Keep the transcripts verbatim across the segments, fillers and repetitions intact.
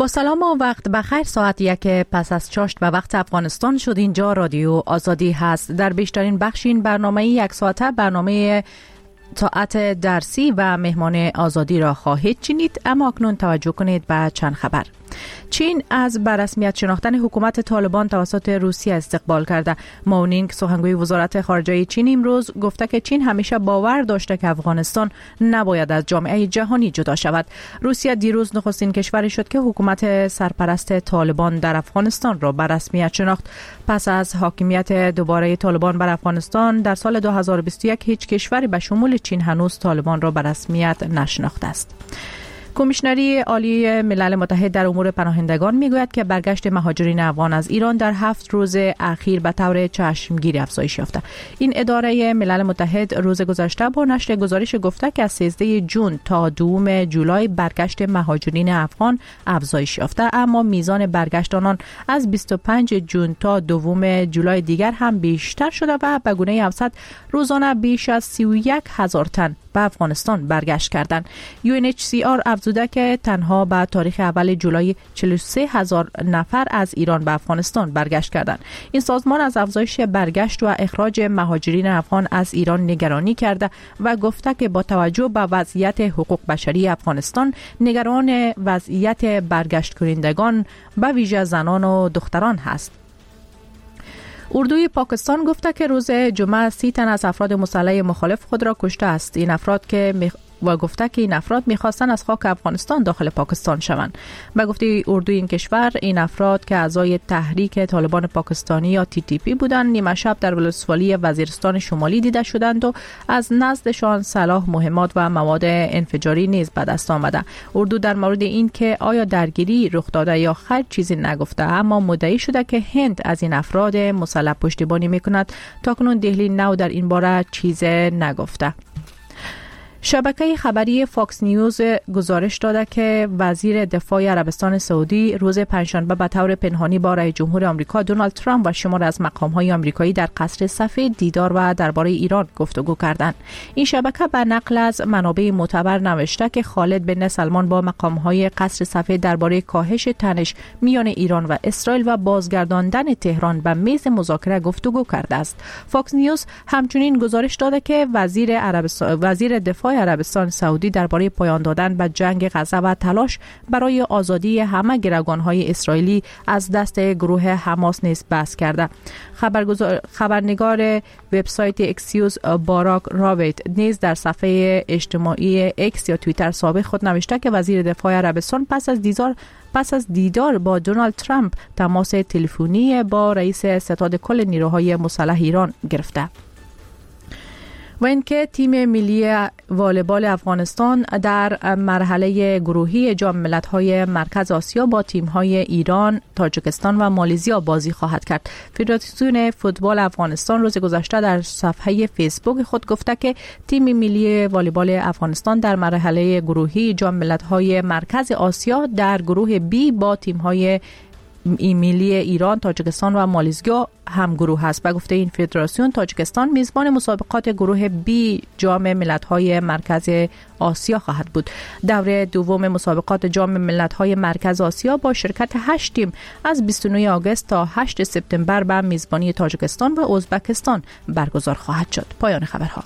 با سلام و وقت بخیر. ساعت یک پس از چاشت و وقت افغانستان شد. اینجا رادیو آزادی هست. در بیشترین بخش این برنامه یک ساعته برنامه ساعت درسی و مهمان آزادی را خواهید شنید. اما اکنون توجه کنید به چند خبر. چین از بررسمیت شناختن حکومت طالبان توسط روسیه استقبال کرده. ماونینگ سخنگوی وزارت خارجه چین امروز گفته که چین همیشه باور داشته که افغانستان نباید از جامعه جهانی جدا شود. روسیه دیروز نخستین کشوری شد که حکومت سرپرست طالبان در افغانستان را به رسمیت شناخت. پس از حاکمیت دوباره طالبان بر افغانستان در سال دو هزار و بیست و یک هیچ کشوری به شمول چین هنوز طالبان را به رسمیت نشناخته است. کمیشنری عالی ملل متحد در امور پناهندگان میگوید که برگشت مهاجرین افغان از ایران در هفت روز اخیر به طور چشمگیر افزایش یافته. این اداره ملل متحد روز گذشته با نشر گزارش گفته که از سیزدهم ژوئن تا دوم جولای برگشت مهاجرین افغان افزایش یافته، اما میزان برگشت آنان از بیست و پنجم ژوئن تا دوم جولای دیگر هم بیشتر شده و به گونه اوسط روزانه بیش از سی و یک هزار تن به افغانستان برگشت کردند. یو ان اچ سی آر افزوده که تنها به تاریخ اول جولای چهل و سه هزار نفر از ایران به افغانستان برگشت کردند. این سازمان از افزایش برگشت و اخراج مهاجرین افغان از ایران نگرانی کرده و گفته که با توجه به وضعیت حقوق بشری افغانستان نگران وضعیت برگشت کنندگان به ویژه زنان و دختران هست. اردوی پاکستان گفته که روز جمعه سی تن از افراد مسلح مخالف خود را کشته است. این افراد که می... و گفته که این افراد می‌خواستند از خاک افغانستان داخل پاکستان شوند. به گفته اردوی این کشور، این افراد که اعضای تحریک طالبان پاکستانی یا تی تی پی بودند، نیمه شب در ولسوالی وزیرستان شمالی دیده شدند و از نزدشان سلاح، مهمات و مواد انفجاری نیز به دست آمده. اردو در مورد این که آیا درگیری رخ داده یا خیر چیزی نگفته، اما مدعی شده که هند از این افراد مسلح پشتیبانی می‌کند. تاکنون دهلی نو در این باره چیزی نگفته. شبکه خبری فاکس نیوز گزارش داده که وزیر دفاع عربستان سعودی روز پنجشنبه به طور پنهانی با رئیس جمهور آمریکا دونالد ترامپ و شمار از مقام‌های آمریکایی در قصر سفید دیدار و درباره ایران گفتگو کردند. این شبکه به نقل از منابع معتبر نوشته که خالد بن سلمان با مقام‌های قصر سفید درباره کاهش تنش میان ایران و اسرائیل و بازگرداندن تهران به میز مذاکره گفتگو کرده است. فاکس نیوز همچنین گزارش داده که وزیر عربستان وزیر دفاع عربستان سعودی درباره پایان دادن به جنگ غزه و تلاش برای آزادی همه گروگان‌های اسرائیلی از دست گروه حماس نیز بحث کرده. خبرگزار خبرنگار وبسایت اکسیوز باراک راویت نیز در صفحه اجتماعی اکس یا توییتر سابق خود نوشته که وزیر دفاع عربستان پس از دیدار پس از دیدار با دونالد ترامپ تماس تلفنی با رئیس ستاد کل نیروهای مسلح ایران گرفته. و اینکه تیم ملی والیبال افغانستان در مرحله گروهی جام ملت‌های مرکز آسیا با تیم‌های ایران، تاجیکستان و مالزیا بازی خواهد کرد. فدراسیون فوتبال افغانستان روز گذشته در صفحه فیسبوک خود گفته که تیم ملی والیبال افغانستان در مرحله گروهی جام ملت‌های مرکز آسیا در گروه بی با تیم‌های ملی ایران، تاجیکستان و مالزیا هم گروه است. به گفته این فدراسیون، تاجیکستان میزبان مسابقات گروه بی جام ملت‌های مرکز آسیا خواهد بود. دوره دوم مسابقات جام ملت‌های مرکز آسیا با شرکت هشت تیم از بیست و نهم آگوست تا هشتم سپتامبر به میزبانی تاجیکستان و ازبکستان برگزار خواهد شد. پایان خبرها.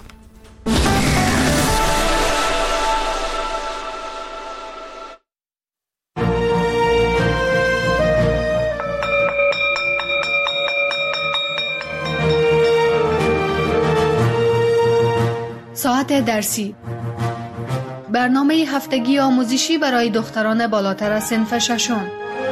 ساعت درسی، برنامه هفتگی آموزشی برای دختران بالاتر از صنف ششم.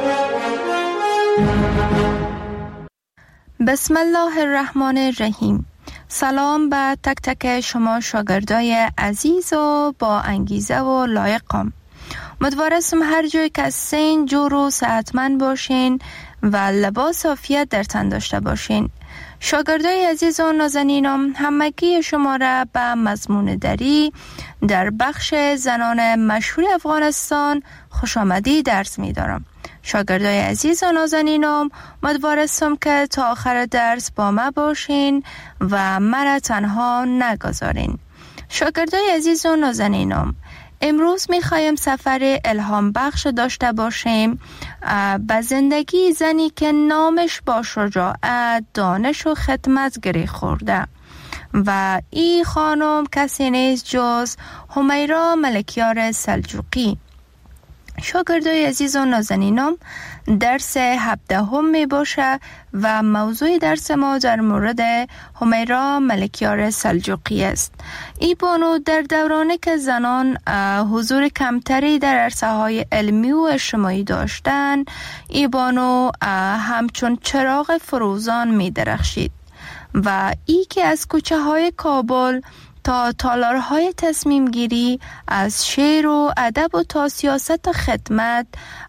بسم الله الرحمن الرحیم. سلام به تک تک شما شاگردای عزیز و با انگیزه و لایقم. امیدوارم هر جای که هستین جور و صحتمند باشین و لباس عافیت در تن داشته باشین. شاگردای عزیز و نازنینم، همگی شما را به مضمون دری در بخش زنان مشهور افغانستان خوش آمدی درس می دارم. شاگردای عزیز و نازنینم، امیدوارم که تا آخر درس با ما باشین و مرا تنها نگذارین. شاگردای عزیز و نازنینم، امروز میخوایم سفر الهام بخش داشته باشیم به زندگی زنی که نامش با شجاعت، دانش و خدمت گره خورده و این خانم کسی نیست جز همیرا ملکیار سلجوقی. شاگردای عزیز و نازنینم، درس هفدهم می باشه و موضوع درس ما در مورد همیرا ملکیار سلجوقی است. ای بانو در دورانی که زنان حضور کمتری در عرصه های علمی و اجتماعی داشتند، ای بانو همچون چراغ فروزان می درخشید و ای که از کوچه های کابل تا تالارهای تصمیم گیری، از شعر و ادب و تا سیاست و خدمت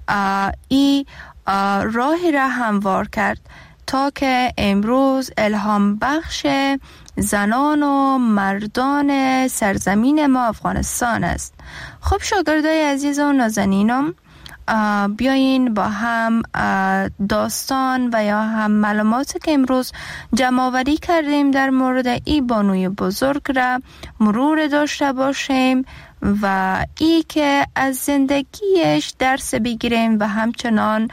ای راهی را هموار کرد تا که امروز الهام بخش زنان و مردان سرزمین ما افغانستان است. خب شاگردای عزیز و نازنینم، بیاین با هم داستان و یا هم معلوماتی که امروز جمع آوری کردیم در مورد ای بانوی بزرگ را مرور داشته باشیم و ای که از زندگیش درس بگیریم و همچنان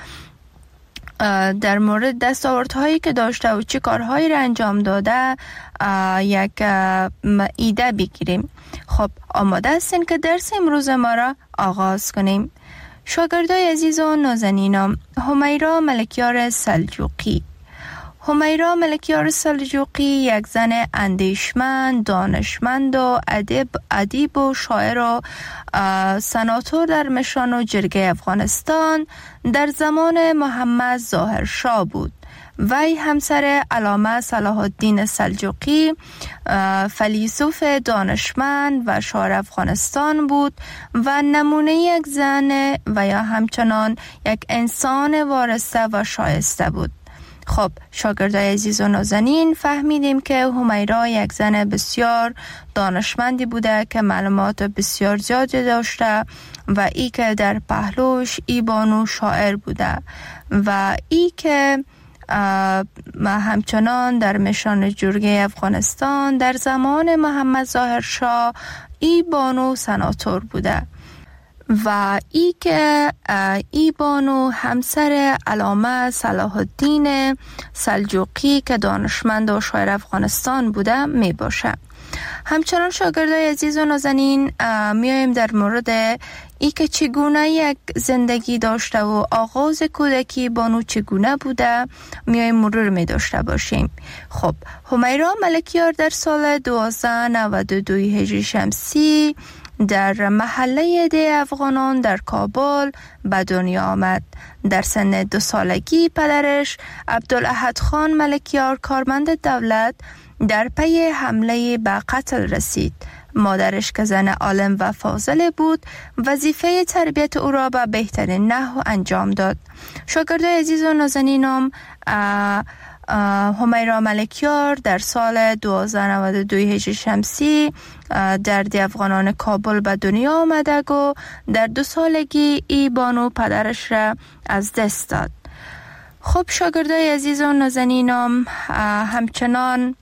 در مورد دستاوردهایی که داشته و چه کارهایی را انجام داده یک ایده بگیریم. خب آماده هستین که درس امروز ما را آغاز کنیم؟ شاگردای عزیز و نازنینم، همیرا ملکیار سلجوقی. همیرا ملکیار سلجوقی یک زن اندیشمند، دانشمند و ادیب ادیب و شاعر و سناتور در مشان و جرگه افغانستان در زمان محمد ظاهر شاه بود. وی همسر علامه صلاح الدین سلجوقی فیلسوف دانشمند و شاعر افغانستان بود و نمونه یک زن و یا همچنان یک انسان وارسته و شایسته بود. خب شاگردای عزیز و نازنین، فهمیدیم که همیرا یک زن بسیار دانشمندی بوده که معلومات بسیار زیادی داشته و ای که در پهلوش ای بانو شاعر بوده و ای که همچنان در مشان جرگه افغانستان در زمان محمد ظاهر شاه ای بانو سناتور بوده و ای که ای بانو همسر علامه صلاح الدین سلجوقی که دانشمند و شاعر افغانستان بوده می باشه. همچنان شاگردای عزیز و نازنین، میایم در مورد ای که چگونه یک زندگی داشته و آغاز کودکی بانو چگونه بوده میایم مرور می داشته باشیم. خب همیرا ملکیار در سال دوازده نود و دو هجری شمسی در محله ده افغانان در کابل به دنیا آمد. در سن دو سالگی پدرش عبدالاحد خان ملکیار کارمند دولت در پی حمله به قتل رسید. مادرش که زن عالم و فاضل بود وظیفه تربیت او را به بهترین نحو انجام داد. شاگردای عزیز و نازنینم، همیرا ملکیار در سال دوازده نود و دو هجری شمسی در ده افغانان کابل به دنیا آمده و در دو سالگی ای بانو پدرش را از دست داد. خب شاگردای عزیز و نازنینم، همچنان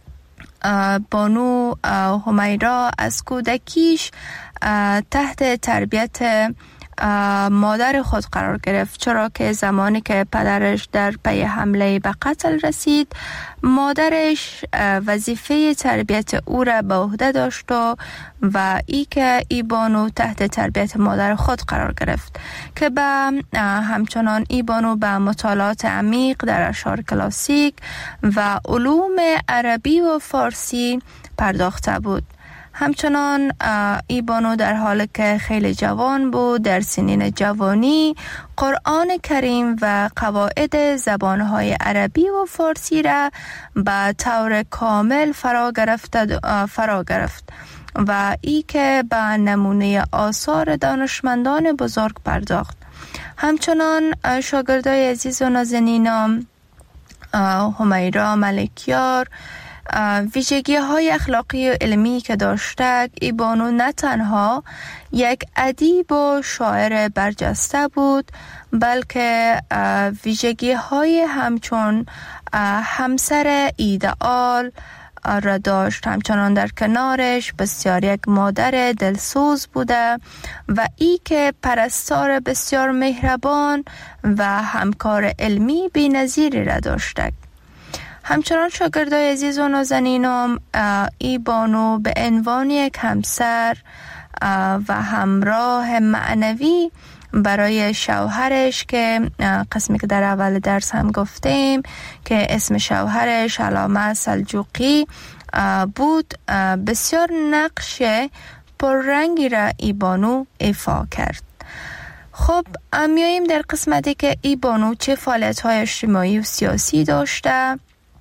بانو همیرا از کودکیش تحت تربیت مادر خود قرار گرفت، چرا که زمانی که پدرش در پی حمله به قتل رسید مادرش وظیفه تربیت او را به عهده داشت و ای که ای بانو تحت تربیت مادر خود قرار گرفت که به همچنان ای بانو به مطالعات عمیق در اشعار کلاسیک و علوم عربی و فارسی پرداخته بود. همچنان ای بانو در حالی که خیلی جوان بود در سنین جوانی قرآن کریم و قواعد زبانهای عربی و فارسی را به طور کامل فرا گرفت فرا گرفت و ای که به نمونه آثار دانشمندان بزرگ پرداخت. همچنان شاگردای عزیز و نازنینم، همیرا ملکیار ویژگی های اخلاقی و علمی که داشته، ای بانو نه تنها یک ادیب و شاعر برجسته بود بلکه ویژگی های همچون همسر ایدئال، را داشت. همچنان در کنارش بسیار یک مادر دلسوز بوده و ای که پرستار بسیار مهربان و همکار علمی بی‌نظیری را داشته. همچنان شاگردای عزیز و نازنینم، ای بانو به عنوان یک همسر و همراه معنوی برای شوهرش که قسمی که در اول درس هم گفتیم که اسم شوهرش علامه سلجوقی بود، بسیار نقش پررنگی را ای بانو ایفا کرد. خب میاییم در قسمتی که ای بانو چه فعالیت‌های اجتماعی و سیاسی داشته.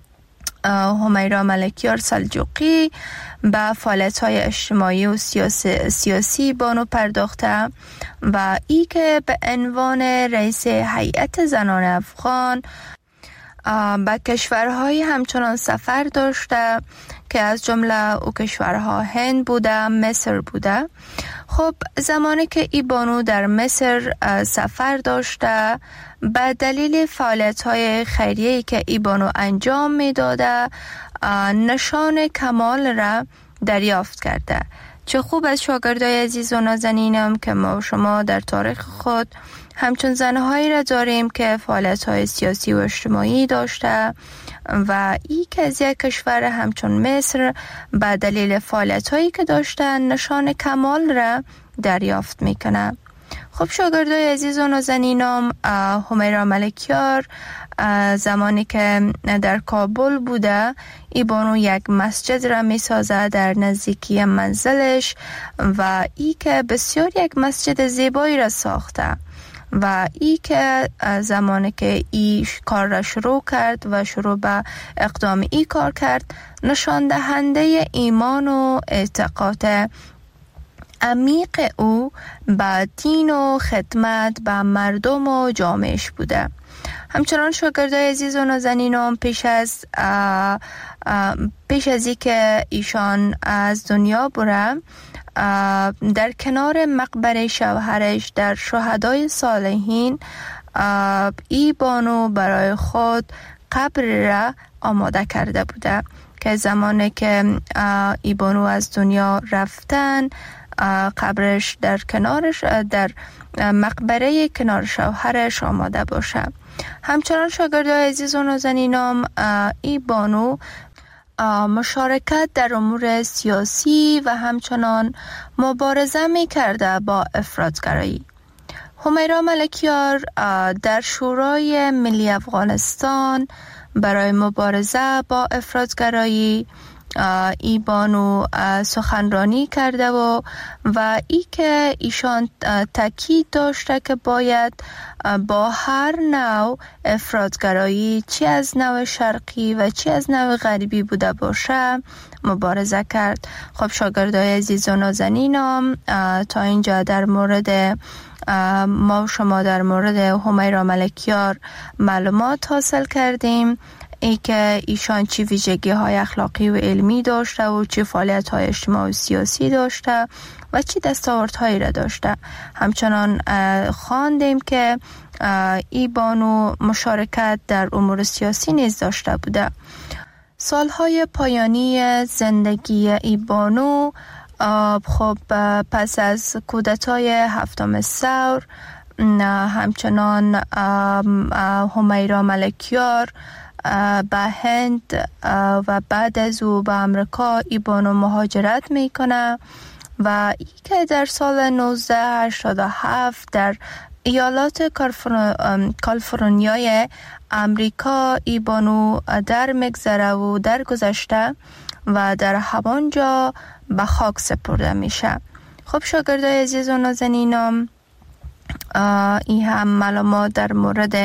همیرا ملکیار سلجوقی به فعالیت‌های اجتماعی و سیاسی, سیاسی بانو پرداخته و ای که به عنوان رئیس هیئت زنان افغان به کشورهای همچنان سفر داشته که از جمله او کشورها هند بوده، مصر بوده. خب زمانی که ای بانو در مصر سفر داشته، به دلیل فعالیت‌های خیریه‌ای که ای بانو انجام می‌داده نشان کمال را دریافت کرده. چه خوب از شاگردای عزیز و نازنینم که ما و شما در تاریخ خود همچون زنهایی را داریم که فعالیت‌های سیاسی و اجتماعی داشته و ای که از یک کشور همچون مصر به دلیل فعالیت‌هایی که داشته نشان کمال را دریافت میکنه. خب شاگردای عزیز و نازنینم، همیرا ملکیار زمانی که در کابل بوده، ای بانو یک مسجد را می سازه در نزدیکی منزلش و ای که بسیار یک مسجد زیبایی را ساخته و ای که زمانی که ای کار را شروع کرد و شروع به اقدام ای کار کرد نشان دهنده ایمان و اعتقاد عمیق او به دین و خدمت به مردم و جامعهش بوده. همچنان شاگردای عزیز و نازنینم پیش از اه اه پیش از ای که ایشان از دنیا بره، در کنار مقبره شوهرش در شهدای صالحین ای بانو برای خود قبر را آماده کرده بوده که زمانی که ای بانو از دنیا رفتن قبرش در کنارش در مقبره کنار شوهرش آماده باشه. همچنان شاگردای عزیز و نازنینم، ای بانو مشارکت در امور سیاسی و همچنان مبارزه می کرده با افراطگرایی. همیرا ملکیار در شورای ملی افغانستان برای مبارزه با افراطگرایی ای بانو سخنرانی کرده و و ای که ایشان تاکید داشته که باید با هر نوع افراطگرایی، چی از نوع شرقی و چی از نوع غربی بوده باشه، مبارزه کرد. خب شاگردای عزیز و نازنینم، تا اینجا در مورد ما و شما در مورد همیرا ملکیار معلومات حاصل کردیم، ای که ایشان چی ویژگی های اخلاقی و علمی داشته و چی فعالیت های اجتماعی و سیاسی داشته و چی دستاوردهایی را داشته. همچنان خواندیم که ای بانو مشارکت در امور سیاسی نیز داشته بوده. سالهای پایانی زندگی ای بانو، خب پس از کودتای هفتم ثور، همچنان همیرا ملکیار به هند و بعد از او به امریکا ای بانو مهاجرت میکنه و ای که در سال نوزده هشتاد و هفت در ایالات کالیفرنیای امریکا ای بانو در مگذره و در گذشته و در همانجا به خاک سپرده میشه. خب شاگردای عزیز و نازنینم، این هم معلومات در مورد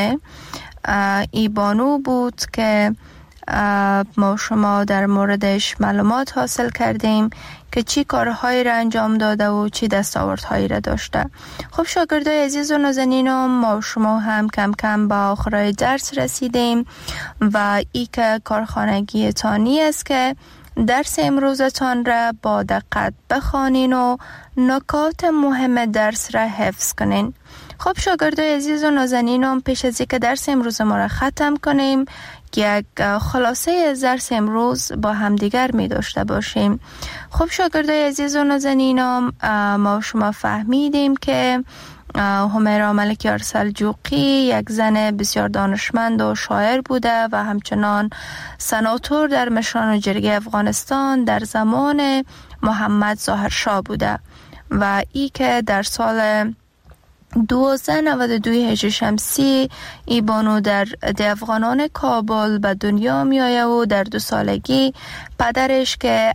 ای بانو بود که ما شما در موردش معلومات حاصل کردیم که چی کارهایی را انجام داده و چی دستاوردهایی را داشته. خب شاگردای عزیز و نازنینم، ما شما هم کم کم به آخرای درس رسیدیم و ای که کارخانگی تانی است که درس امروزتان را با دقت بخوانین و نکات مهم درس را حفظ کنین. خب شاگردای عزیز و نازنینم، پیش از اینکه درس امروز ما را ختم کنیم، یک خلاصه از درس امروز با همدیگر می داشته باشیم. خب شاگردای عزیز و نازنینم، ما شما فهمیدیم که همیرا ملکیار سلجوقی یک زن بسیار دانشمند و شاعر بوده و همچنان سناتور در مشران جرگه افغانستان در زمان محمد ظاهرشاه بوده و ای که در سال دوازده نود و دو هجری شمسی ای بانو در ده افغانان کابل به دنیا می آید و در دو سالگی پدرش که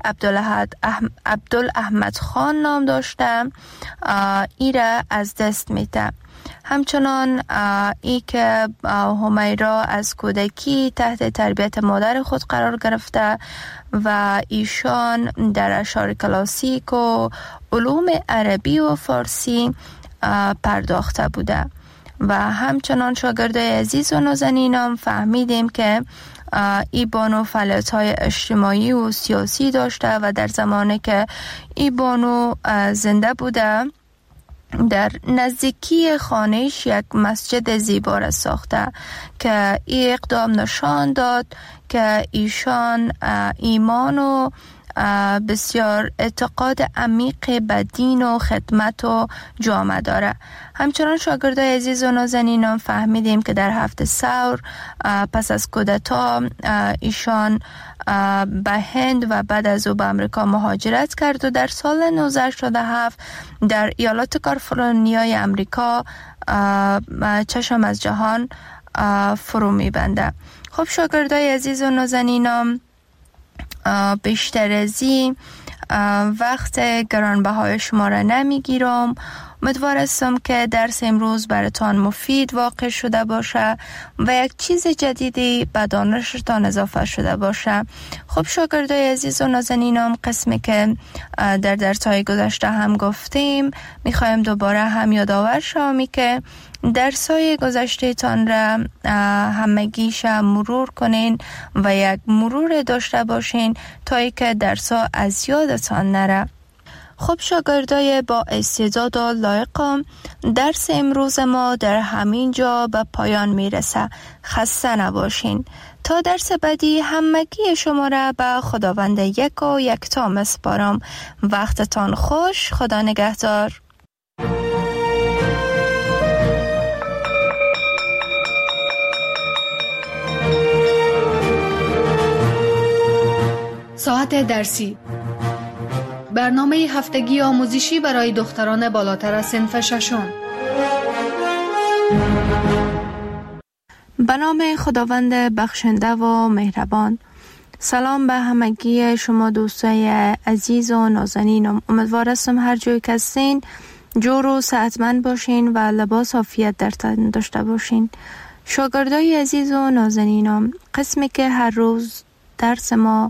عبدالاحمد خان نام داشته ای را از دست میده. همچنان ای که همیرا از کودکی تحت تربیت مادر خود قرار گرفته و ایشان در اشعار کلاسیک و علوم عربی و فارسی پرداخته بوده و همچنان شاگردای عزیز و نازنینم فهمیدیم که ای بانو فعالیت‌های اجتماعی و سیاسی داشته و در زمانی که ای بانو زنده بوده در نزدیکی خانهش یک مسجد زیبا را ساخته که ای اقدام نشان داد که ایشان ایمان و بسیار اعتقاد عمیق به دین و خدمت و جامعه داره. همچنان شاگردای عزیز و نازنینم فهمیدیم که در هفته ثور پس از کودتا ایشان به هند و بعد از او به امریکا مهاجرت کرد و در سال نوزده هشتاد و هفت در ایالات کالیفرنیای امریکا چشم از جهان فرو میبنده. خب شاگردای عزیز و نازنینم، بیشتر از این وقت گرانبهای شما را نمیگیرم. امیدوار هستم که درس امروز براتان مفید واقع شده باشه و یک چیز جدیدی به دانشتان اضافه شده باشه. خب شاگردای عزیز و نازنینم، قسمی که در درس‌های گذشته هم گفتیم میخوایم دوباره هم یادآور شوم که درس‌های گذشته تان را همگیش مرور کنین و یک مرور داشته باشین تا ای که درس‌ها از یادتان نره. خب شاگردای با استعداد و لایقم، درس امروز ما در همین جا به پایان میرسه. خسته نباشین. تا درس بعدی همگی شما را به خداوند یک و یکتا میسپارم. وقتتان خوش. خدا نگهدار. ساعت درسی، برنامه هفتگی آموزشی برای دختران بالاتر از صنف ششم. به نام خداوند بخشنده و مهربان. سلام به همگی شما دوستای عزیز و نازنینم. امیدوار هستم هر جایی که هستین جور و صحتمند باشین و لباس عافیت در تن داشته باشین. شاگردای عزیز و نازنینم، قسمی که هر روز درس ما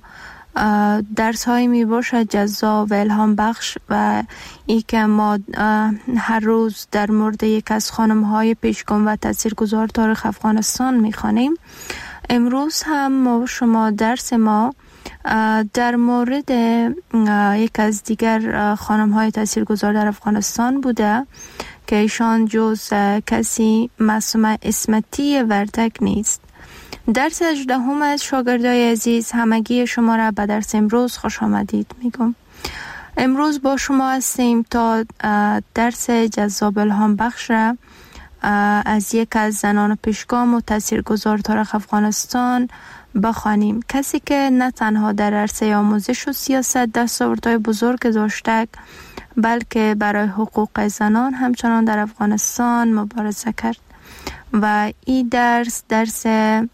درس های می باشد جذاب و الهام بخش و ای که ما هر روز در مورد یک از خانم های پیشگام و تاثیرگذار تاریخ افغانستان می خوانیم. امروز هم ما شما درس ما در مورد یک از دیگر خانم های تاثیرگذار در افغانستان بوده که ایشان جز کسی معصومه اسمتی وردک نیست. درس هجدهم از شاگردای عزیز، همگی شما را به درس امروز خوش آمدید میگم. امروز با شما هستیم تا درس جذاب الهام بخش را از یک از زنان پیشگام و تاثیرگذار تاریخ افغانستان بخوانیم. کسی که نه تنها در عرصه آموزش و سیاست دستاوردهای بزرگ داشته بلکه برای حقوق زنان همچنان در افغانستان مبارزه کرد و این درس درس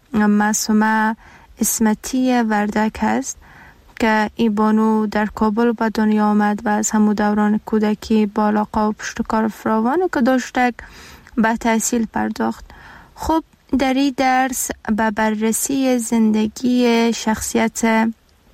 معصومه اسمتی وردک است که این بانو در کابل به دنیا آمد و از همون دوران کودکی با علاقه و پشتکار فراوانی که داشته به تحصیل پرداخت. خب در این درس به بررسی زندگی شخصیت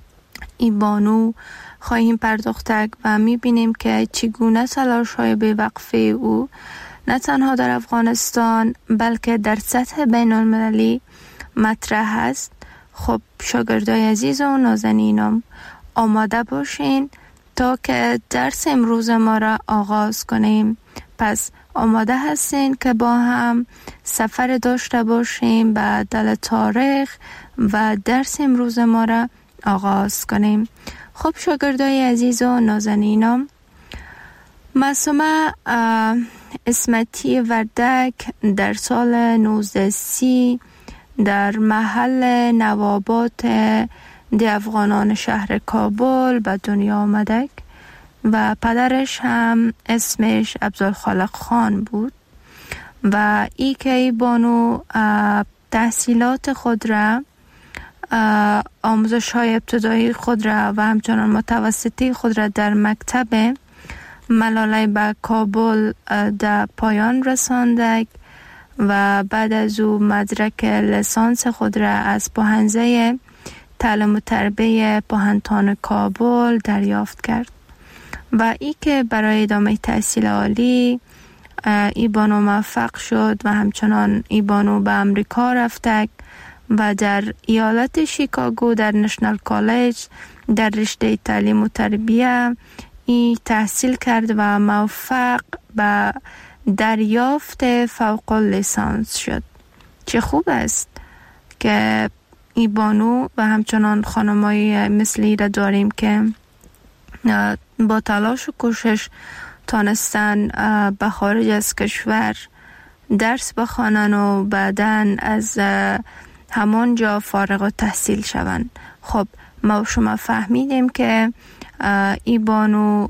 این بانو خواهیم پرداخت و میبینیم که چگونه تلاش‌های بی‌وقفه او نه تنها در افغانستان بلکه در سطح بین المللی مطرح است. خب شاگردای عزیز و نازنینم، آماده باشین تا که درس امروز ما را آغاز کنیم. پس آماده هستین که با هم سفر داشته باشیم به دل تاریخ و درس امروز ما را آغاز کنیم. خب شاگردای عزیز و نازنینم، معصومه اسمتی وردک در سال نوزده سی در محل نوابات دی افغانان شهر کابل به دنیا آمدک و پدرش هم اسمش عبدالخالق خان بود و ای که ای بانو تحصیلات خود را، آموزش های ابتدایی خود را و همچنان متوسطی خود را در مکتب ملاله به کابل در پایان رساندک و بعد از او مدرک لیسانس خود را از پوهنځی تعلیم و تربیت پوهنتون کابل دریافت کرد و ای که برای ادامه تحصیل عالی ای بانو موفق شد و همچنان ای بانو به امریکا رفتک و در ایالت شیکاگو در نشنال کالج در رشته تعلیم و تربیت ای تحصیل کرد و موفق به دریافت فوق لیسانس شد. چه خوب است که ای بانو و همچنان خانمایی مثلی را داریم که با تلاش و کوشش تانستن به خارج از کشور درس بخوانن و بعداً از همان جا فارغ التحصیل شوند. خب ما شما فهمیدیم که ای بانو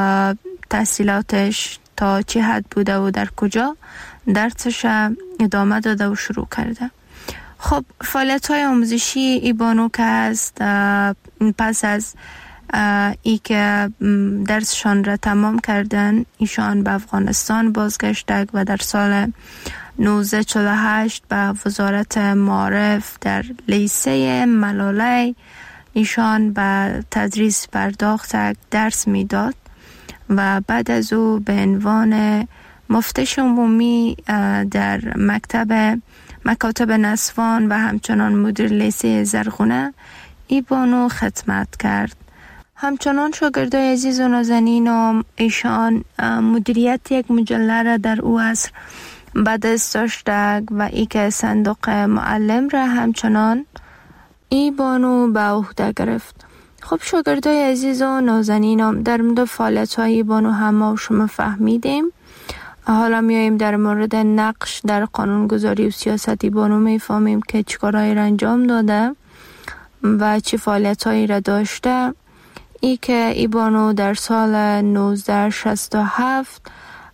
تحصیلاتش تا چه حد بوده و در کجا درسش ادامه داده و شروع کرده. خب فعالیت های آموزشی ای بانو که هست، پس از ای که درسشان را تمام کردن ایشان به افغانستان بازگشتند و در سال نوزده چهل و هشت به وزارت معارف در لیسه ملاله ایشان به تدریس پرداختند، درس میداد و بعد از او به عنوان مفتش عمومی در مکتب مکاتب نسوان و همچنان مدیر لیسه زرغونه ای بانو خدمت کرد. همچنان شاگردای عزیز و نازنینم، ایشان مدیریت یک مجله را در او عصر به دست داشتند و ای که صندوق معلم را همچنان ای بانو به عهده گرفت. خب شاگردای عزیز و نازنینم، در مورد فعالیت های ای بانو هم ما شما فهمیدیم. حالا میاییم در مورد نقش در قانونگذاری و سیاست ای بانو میفهمیم که چیکارهایی را انجام داده و چه فعالیت‌هایی را داشته. ای که ای بانو در سال نوزده شصت و هفت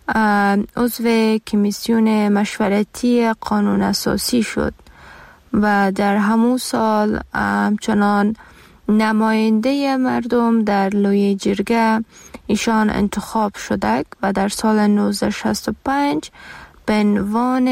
عضو کمیسیون مشورتی قانون اساسی شد و در همون سال همچنان نماینده مردم در لوی جرگه ایشان انتخاب شده و در سال نوزده شصت و پنج به عنوان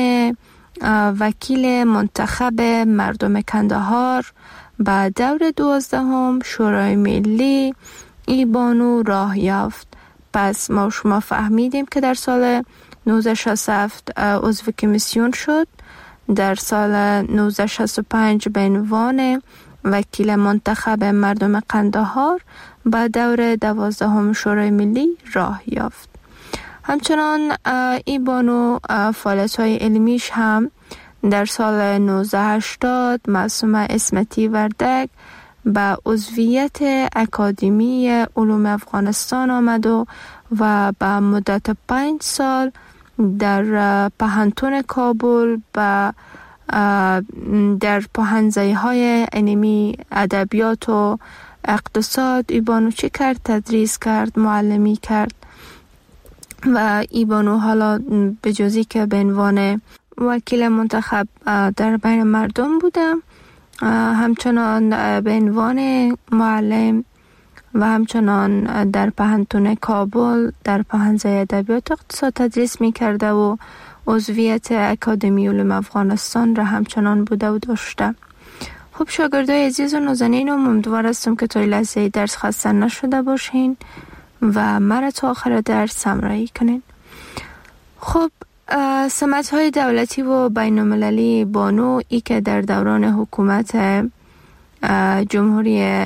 وکیل منتخب مردم کندهار با دور دوازدهم شورای ملی ای بانو راه یافت. پس ما شما فهمیدیم که در سال نوزده شصت و هفت عضو کمیسیون شد، در سال نوزده شصت و پنج به عنوان وکیل منتخب مردم قندهار با دور دوازدهم شورای ملی راه یافت. همچنان ای بانو فعالیت‌های علمیش هم در سال نوزده هشتاد معصومه اسمتی وردک به عضویت اکادمی علوم افغانستان آمد و و به مدت پنج سال در پوهنتون کابل و در پوهنځی های علمی ادبیات و اقتصاد ای بانو چی کرد؟ تدریس کرد، معلمی کرد و ای بانو حالا به جزی که به عنوان وکیل منتخب در بین مردم بودم، همچنان به عنوان معلم و همچنان در پوهنتون کابل در پوهنځی ادبیات اقتصاد تدریس می کرده و عضویت اکادمی علوم افغانستان را همچنان بوده و داشته. خب شاگردای عزیز و نازنینم، امیدوار هستم که تا لحظه درس خسته نشده باشین و مرا تا آخر درس همراهی کنین. خب سمت های دولتی و بین المللی بانو ای که در دوران حکومت جمهوری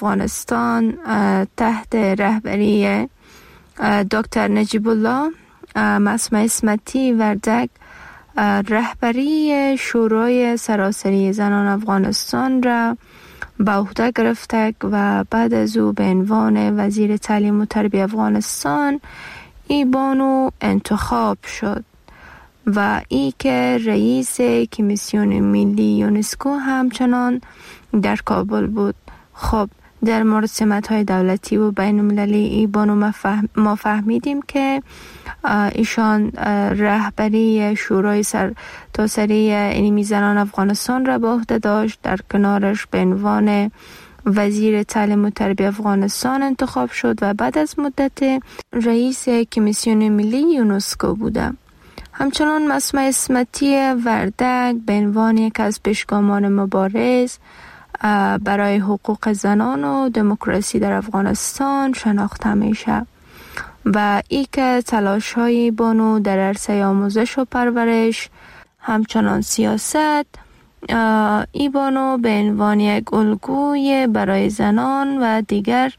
افغانستان تحت رهبری دکتر نجیب الله مسمع اسمتی وردک رهبری شورای سراسری زنان افغانستان را به عهده گرفته و بعد از او به عنوان وزیر تعلیم و تربیت افغانستان ای بانو انتخاب شد و ای که رئیس کمیسیون ملی یونسکو همچنان در کابل بود. خب در مورد سمت‌های دولتی و بین المللی ای بانو ما فهمیدیم که ایشان رهبری شورای سر تاسری علمی زنان افغانستان را به عهده داشت. در کنارش به عنوان وزیر تعلیم و تربیت افغانستان انتخاب شد و بعد از مدت رئیس کمیسیون ملی یونسکو بوده. همچنان مسمع اسمتی وردک به عنوان یک از پیشگامان مبارز برای حقوق زنان و دموکراسی در افغانستان شناخته میشه و ای که تلاش های بانو در عرصه آموزش و پرورش همچنان سیاست ای بانو به عنوان یک الگوی برای زنان و دیگر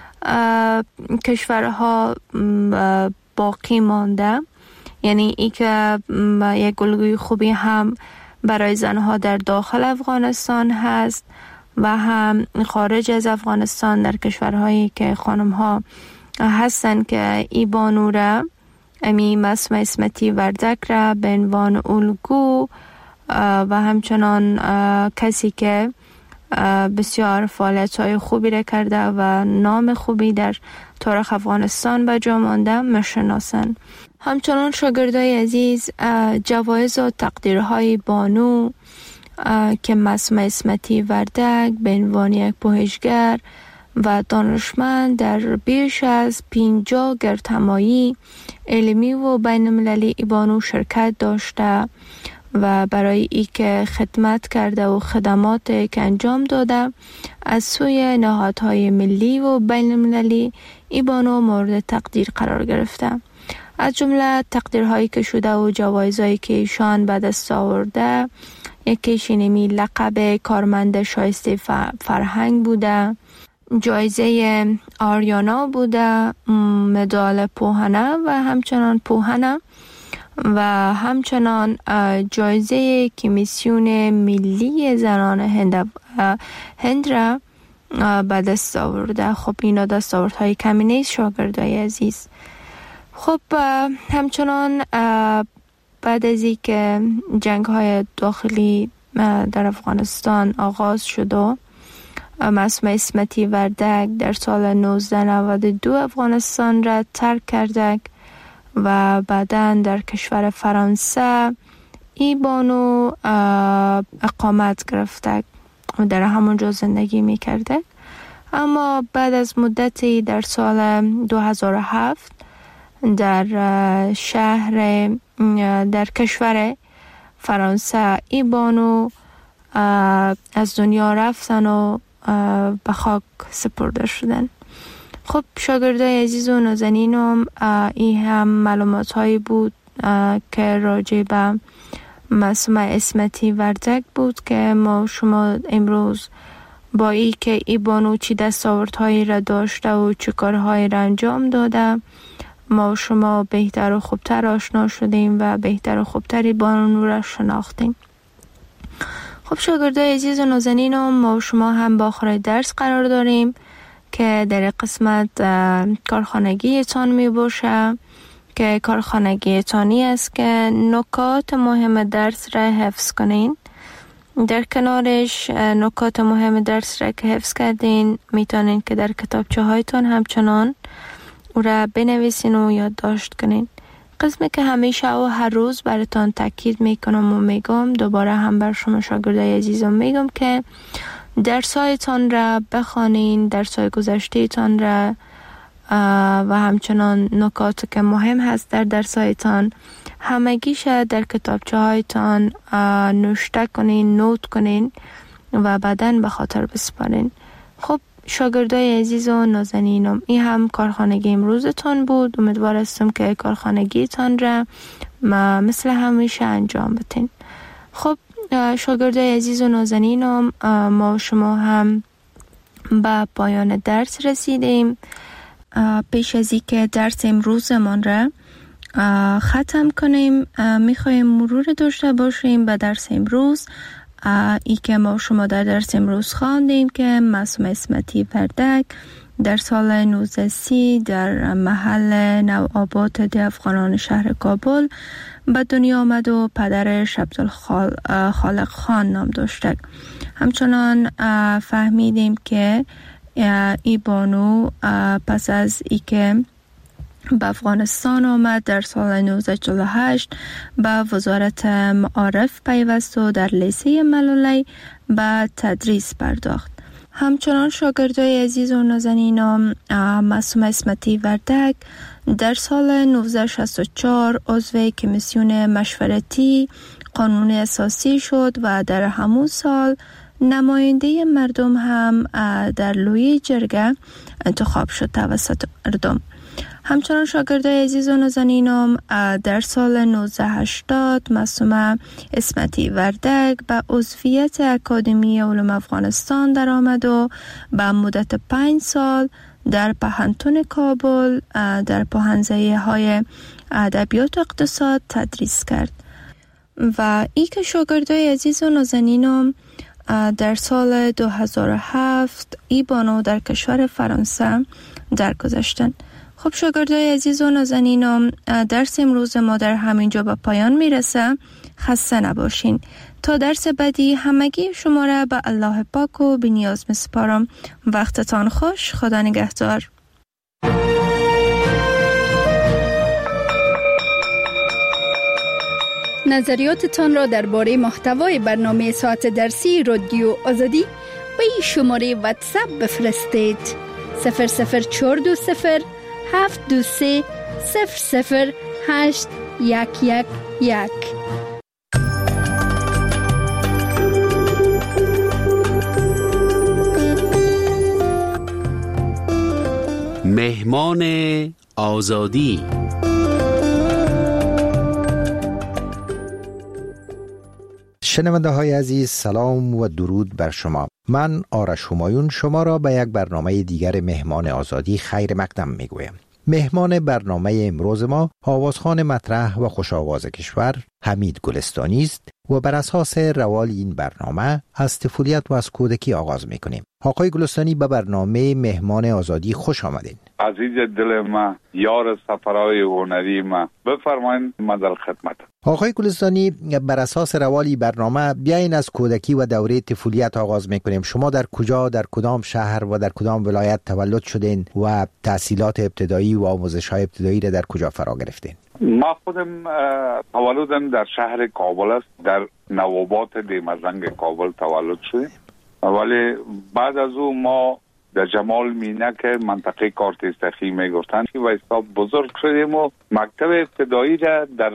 کشورها باقی مانده. یعنی ای که یک الگوی خوبی هم برای زنها در داخل افغانستان هست و هم خارج از افغانستان در کشورهایی که خانم‌ها هستن که ای بانو را امی مسمع اسمتی وردک را به عنوان الگو و همچنان کسی که بسیار فعالیت‌های خوبی را کرده و نام خوبی در تاریخ افغانستان به جا مانده میشناسند. همچنان شاگردای عزیز جوایز و تقدیرهای بانو که مسمع اسمتی وردک به عنوان یک پژوهشگر و دانشمند در بیش از پنجاه گردهمایی علمی و بین المللی ای بانو شرکت داشته و برای ای که خدمت کرده و خدمات که انجام داده از سوی نهادهای ملی و بین المللی ای بانو مورد تقدیر قرار گرفته. از جمله تقدیرهایی که شده و جوایزهایی که ایشان به دست آورده یکیش اینمی لقب کارمند شایسته فرهنگ بوده، جایزه آریانا بوده، مدال پوهنه و همچنان پوهنه و همچنان جایزه کمیسیون ملی زنان هند هند را به دست آورده. خب اینا دستاوردهای کمی نیست شاگردای عزیز. خب همچنان بعد از این که جنگ های داخلی در افغانستان آغاز شد و مسمع اسمتی وردک در سال نوزده نود و دو افغانستان را ترک کرده و بعداً در کشور فرانسه ای بانو اقامت گرفته و در همونجا زندگی می کرده. اما بعد از مدتی در سال دو هزار و هفت در شهر در کشور فرانسه ای بانو از دنیا رفتن و به خاک سپرده شدن. خب شاگردای عزیز و نازنینم این هم معلومات هایی بود که راجع به مسمع اسمتی وردک بود که ما شما امروز با ای که ای بانو چی دستاوردهایی را داشته و چه کارهایی را انجام داده ما شما بهتر و خوبتر آشنا شدیم و بهتر و خوبتری بانو را شناختیم. خب شاگردای عزیز و نازنینم ما شما هم با آخر درس قرار داریم که در قسمت کارخانگی تان می باشه که کارخانگی تانی است که نکات مهم درس را حفظ کنین. در کنارش نکات مهم درس را که حفظ کردین میتونین که در کتابچه هایتان همچنان او را بنویسین و یادداشت کنین. قسمی که همیشه و هر روز براتان تاکید میکنم و میگم دوباره هم بر شما شاگردای عزیزم میگم که درسایتان را بخوانین، درسای گذشته تان را و همچنان نکات که مهم هست در درسایتان همگیش در کتابچه هایتان نوشته کنین، نوت کنین و بعداً به خاطر بسپارین. خب شاگردای عزیز و نازنینم این هم کارخانگی امروزتان بود. امیدوار هستم که کارخانگیتان را مثل همیشه انجام بدین. خب شاگردای عزیز و نازنینم ما شما هم به پایان درس رسیدیم. پیش از اینکه درس امروزمان را ختم کنیم، میخوایم مرور داشته باشیم به درس امروز. ای که ما شما در درس امروز خواندیم که معصومه اسمتی وردک در سال نوزده سی در محل نوآباد ده افغانان شهر کابل به دنیا آمد و پدرش عبدالخالق خان نام داشته. همچنان فهمیدیم که ای بانو پس از ای که به افغانستان آمد در سال نوزده چهل و هشت به وزارت معارف پیوست و در لیسه ملالی به تدریس پرداخت. همچنان شاگردای عزیز و نازنینم معصومه اسمتی وردک در سال نوزده شصت و چهار عضو کمیسیون مشورتی قانون اساسی شد و در همون سال نماینده مردم هم در لوی جرگه انتخاب شد توسط مردم. همچنان شاگردای عزیز و نازنینم در سال نوزده هشتاد معصومه اسمتی وردک به عضویت اکادمی علوم افغانستان در آمد و به مدت پنج سال در پهنتون کابل در پوهنځی های ادبیات و اقتصاد تدریس کرد. و ای که شاگردای عزیز و نازنینم در سال دو هزار و هفت ای بانو در کشور فرانسه درگذشتند. خب شاگردای عزیز و نازنینم، درس امروز ما در همینجا به پایان میرسه. خسته نباشین. تا درس بعدی همگی شما را به الله پاک و بی نیاز میسپارم. وقتتان خوش. خدا نگهدار. نظریاتتان را درباره محتوای برنامه ساعت درسی رادیو آزادی به این شماره واتساپ بفرستید: صفر صفر چهار دو صفر هفت دو سه صفر صفر هشت یک یک یک. مهمان آزادی. شنونده های عزیز، سلام و درود بر شما. من آرش همایون شما را به یک برنامه دیگر مهمان آزادی خیر مقدم می گویم. مهمان برنامه امروز ما آوازخوان مطرح و خوش آواز کشور حمید گلستانی است و بر اساس روال این برنامه از طفولیت و از کودکی آغاز می کنیم. آقای گلستانی به برنامه مهمان آزادی خوش آمدین. عزیز دل ما، یار سفرهای هنری ما، بفرمایید ما در خدمت. آقای گلستانی، بر اساس روالی برنامه بیاین از کودکی و دوره طفولیت آغاز میکنیم. شما در کجا، در کدام شهر و در کدام ولایت تولد شدین و تحصیلات ابتدایی و آموزش های ابتدایی را در کجا فرا گرفتین؟ ما خودم تولدم در شهر کابل است، در نوآباد دیمزنگ کابل تولد شدیم، ولی بعد از او ما در جمال مینه که منطقه کارت استخی میگفتن و حساب بزرگ شدیم و مکتب ابتدایی را در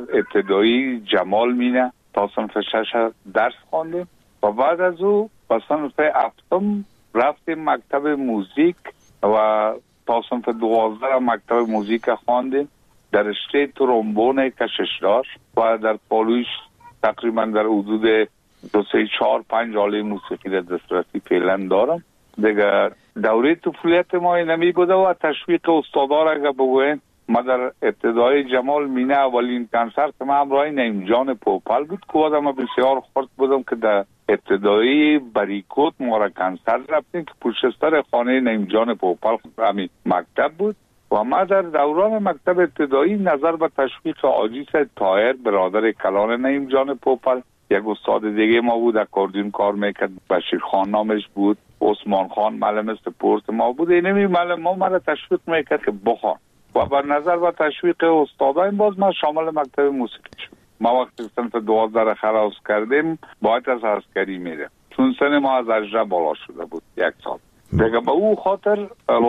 ابتدایی جمال مینه تا صنف شش درس خواندیم و بعد از او به صنف هفتم رفتیم مکتب موزیک و تا صنف دوازده مکتب موزیک خواندیم در رشته ترومبون کششدار و در پالویش تقریبا در حدود دو سه چهار پنج آله موسیقی را دسترسی فعلا دارم. دیگه دوره طفولیت ما اینمی بوده و تشویق استادا را اگه بگوین، ما در ابتدای جمال مینه اولین کنسرت ما همراه نعیم جان پوپل بود که بعد ما بسیار خورد بودم که در ابتدایی بریکوت ما را کنسرت رفتیم که پشت سر خانه نعیم جان پوپل همین مکتب بود و ما در دوران مکتب ابتدایی نظر به تشویق آجیس طاهر برادر کلان نعیم جان پوپل، یک استاد دیگه ما بود اکاردیون کار میکرد، بشیر خان نامش بود، عثمان خان معلم سپورت ما بود، اینمی معلم ما مرا تشویق میکرد که بخوان و بر نظر و تشویق استادان باز ما شامل مکتب موسیقی شد. ما وقتی صنف دوازده را خلاص کردیم باید از عسکری میره، چون سن ما از اجرا بالا شده بود یک سال دیگه. به او خاطر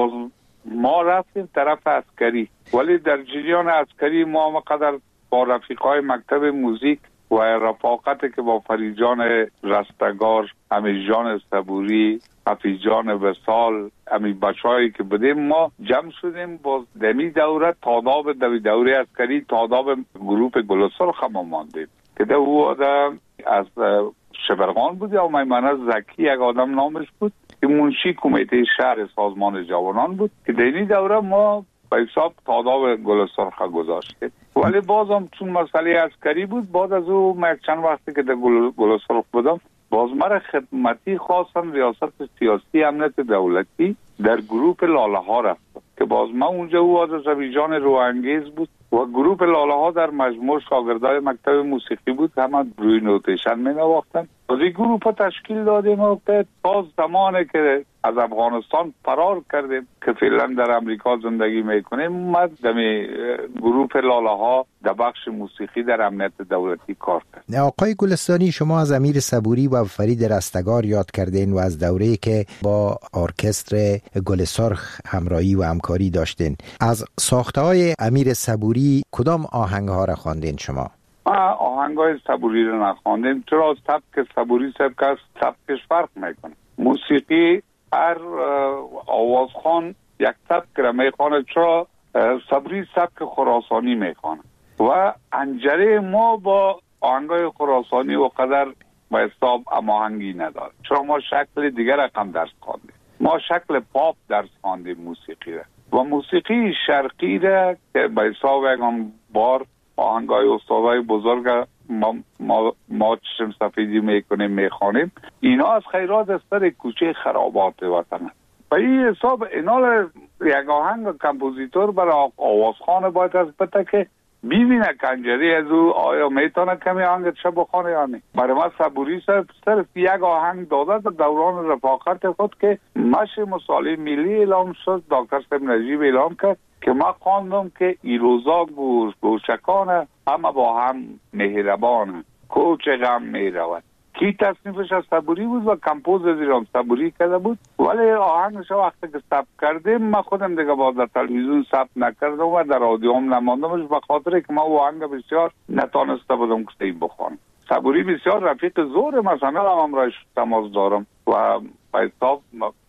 ما رفتیم طرف عسکری، ولی در جریان عسکری ما مقدر با رفیقای مکتب موزیک و رفاقتی که با فریجان رستگار، امیجان صبوری، حفیظان وصال، امی بچه‌هایی که بودیم ما جمع شدیم با دمی دوره تاداب دوی دوره عسکری تاداب گروپ گلسرخ ما ماندیم که ده او آدم از شبرغان بود یا میمنه زکی یک آدم نامش بود که منشی کمیته شهر سازمان جوانان بود که دینی دوره ما به حساب تاداب گلسرخ گذاشتیم. ولی بازم چون مسئله عسکری بود، بعد از او من چند وقتی که در گلسرخ بودم باز مرا خدمتی خواستن ریاست سیاسی امنیت دولتی در گروه لاله ها رفتم که باز من اونجا او آذربایجان روانگیز بود و گروه لاله ها در مجموع شاگردای مکتب موسیقی بود، همه روی نوتیشن می نواختن. از این گروه تشکیل دادیم و تا زمانی که از افغانستان فرار کردیم که فعلا در امریکا زندگی میکنیم، اومد دمی گروه لاله ها در بخش موسیقی در امنیت دولتی کار کرد. آقای گلستانی، شما از امیر صبوری و فرید رستگار یاد کردین و از دوره‌ای که با ارکستر گل سرخ همراهی و همکاری داشتین. از ساخته‌های امیر صبوری کدام آهنگ‌ها را خواندین شما؟ آهنگ‌های صبوری را نخواندیم، چرا سبک صبوری سبک از سبکش فرق میکنه. موسیقی هر آوازخوان یک سبک را میخوانه، چرا صبوری سبک خراسانی میخوانه و انجره ما با آهنگای خراسانی و قدر با حساب هماهنگی نداره، چرا ما شکل دیگر رقم درس خواندیم. ما شکل پاپ درس خواندیم موسیقی را و موسیقی شرقی را که با حساب یکم بار آهنگای استادای بزرگ ما, ما, ما چشم سفیدی میکنیم میخوانیم، اینا از خیرات از سر کوچه خرابات وطن. و این حساب اینال یک آهنگ کمپوزیتور برای آوازخان باید از بته که ببینه کنجری از او آیا میتونه کمی آهنگ چه بخونه یا نه. برای ما صبوری صرف یک آهنگ داده در دوران رفاقت خود که مش مصالح ملی اعلام شد، دکتر صاحب نجیب اعلام کرد که ما خواندم که ای روزا گوش گوشکانه همه با هم مهربانه، کوچ غم میرود. کی تصنیفش از صبوری بود و کمپوز از ایران صبوری کرده بود، ولی آهنگش وقتی که ثبت کردیم ما خودم دیگه باز در تلویزیون ثبت نکردم و در رادیو هم نماندمش، به خاطر که ما آهنگ بسیار نتانسته بودم که این بخوانم. صبوری بسیار رفیق زور مثلا هم رایش تماس دارم و به حساب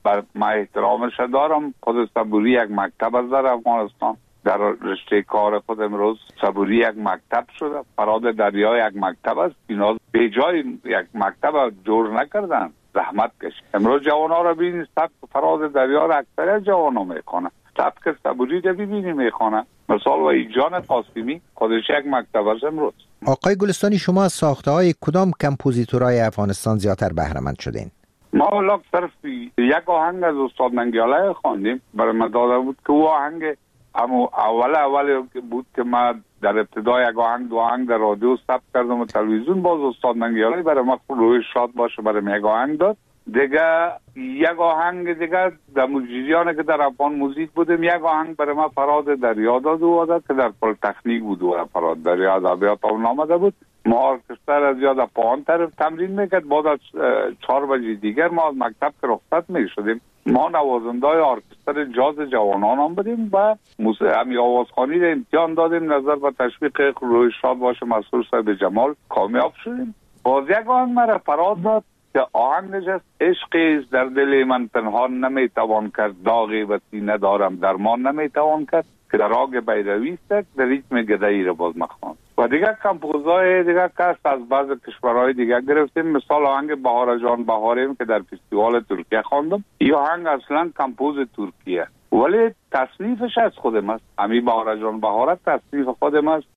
ما احترامش دارم. خود صبوری یک مکتب از در افغانستان در رشته کار خود امروز صبوری یک مکتب شده، فراد دریا یک مکتب است. اینا به جای یک مکتب جور نکردن، زحمت کشید. امروز جوان ها را ببینید سبک فراد دریا را اکثر جوان ها میخوانن، سبک صبوری را ببینید میخوانن. مثال و ایجان قاسمی خودش یک مکتب است امروز. آقای گلستانی، شما از ساخته های کدام کمپوزیتورهای افغانستان زیادتر بهره مند شدین؟ ما ولی صرف یک آهنگ از استاد ننگیاله خواندیم، برای من داده بود که او آهنگ اما اول اول بود که ما در ابتدا یک آهنگ دو آهنگ در رادیو ثبت کردم و تلویزیون، باز استاد ننگیاله برای ما روی شاد باشه برای یک آهنگ داد. دیگه یک آهنگ دیگه در موجیدیانه که در افغان موزیک بودیم، یک آهنگ برای ما فراد دریا داد و داد که در پل تکنیک بود و فراد دریا ادبیات هم نامده بود. ما ارکستر از یاد پایان طرف تمرین میکرد. بعد از چهار بجه دیگر ما از مکتب که رخصت میشدیم، ما نوازنده های ارکستر جاز جوانان هم بودیم و همی آوازخوانی را امتحان دادیم. نظر به تشویق روی شاد باشه مسئول صاحب جمال کامیاب شدیم. باز یک آهنگ مرا فراد داد که آهنگش است عشقی در دل من پنهان نمیتوان کرد، داغی و سینه دارم درمان نمیتوان کرد، که در آگ بیروی است در ریتم گدایی را باز مخوان. و دیگه کمپوزای دیگه کس از بعض کشورهای دیگه گرفتیم. مثال آهنگ بهار جان بهاریم که در فستیوال ترکیه خواندم، این آهنگ اصلا کمپوز ترکیه ولی تصنیفش از خودم است. همین بهار جان بهارت تصنیف خودم است.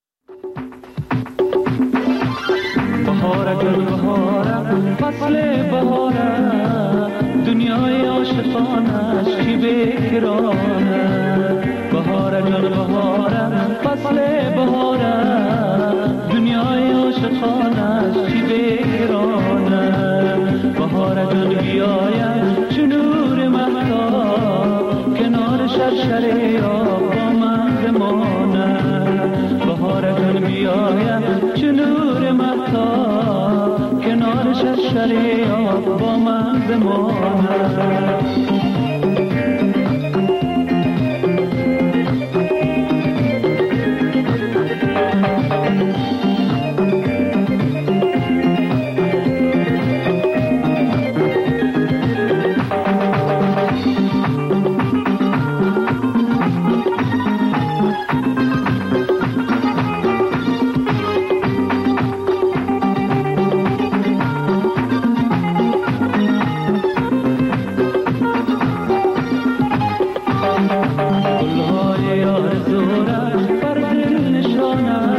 بهار جان بهارم فصل بهارم، دنیای عاشقانش کی بکرانه. بهار جان بهارم فصل بهارم، دنیای عاشقانش کی بکرانه. بهار جان بیایم چو نور مهتاب، کنار شرشره آب با من بمانه. بهار جان بیایم چو نور مهتاب، کنار شرشره آب با من بمانه. گلهای آرزو را بر دل نشانم،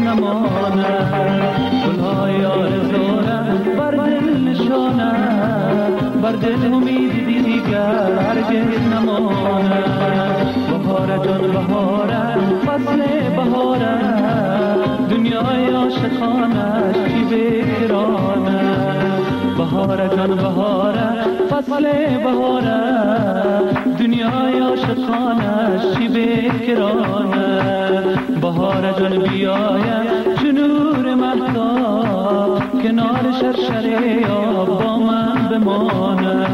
نمانه گلهای آرزوره بر دل نشانه بر دل امید دیگر هرگز نمانه بهاره جان بهاره فصل بهاره دنیای عاشقانه چی بکرانه بهاره جان بهاره فصل بهاره دنیای عاشقانه چی بکرانه بهاره جان بیاید چو نور مهتاب کنار شرشره آب با من بمانه